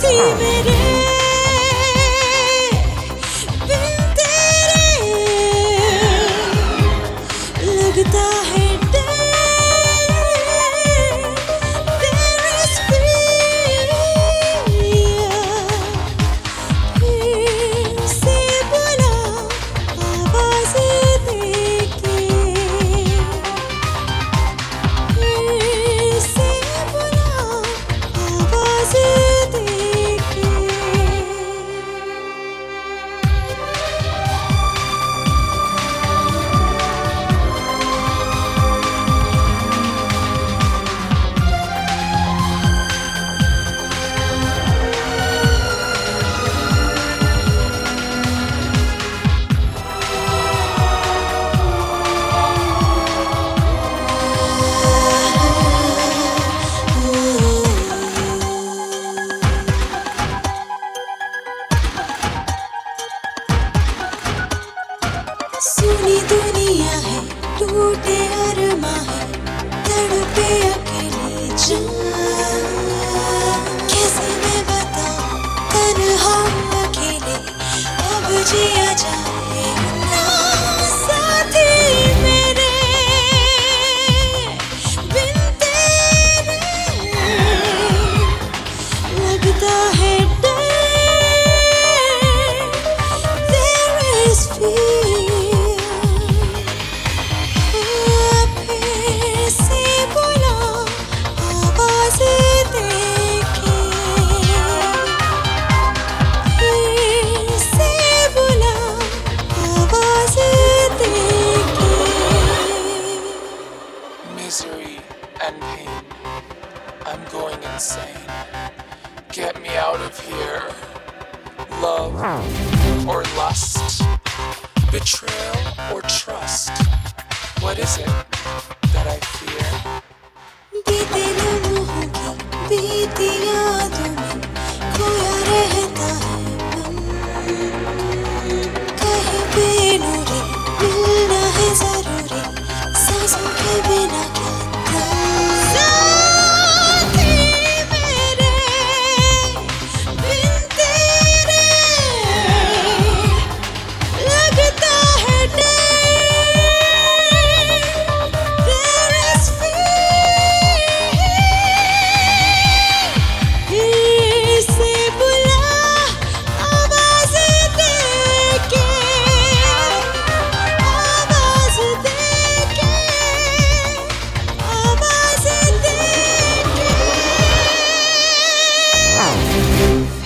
साथी मेरे बिन तेरे लगता है डर तेरे फिर से बुला आवाज़ देके फिर से बुला आवाज़ देके सुनी दुनिया है टूटे अरमां है तड़पे अकेली जान कैसे मैं बताऊं तन्हा अकेले अब जिया जाए ना साथी मेरे बिन तेरे लगता है डर there is fear फिर से बुला आवाज़ देके फिर से बुला आवाज़ देके Misery and pain. I'm going insane. Get me out of here. Love or lust? Betrayal or trust? What is it that I fear? बीते लम्हों की बीती यादों में खोया रहता है मन कहीं बेनूरी मिलना है जरूरी सांसों के बिना क्या साथी मेरे बिन तेरे लगता है डर there is fear फिर से बुला आवाज़ देके आवाज़ देके आवाज़ देके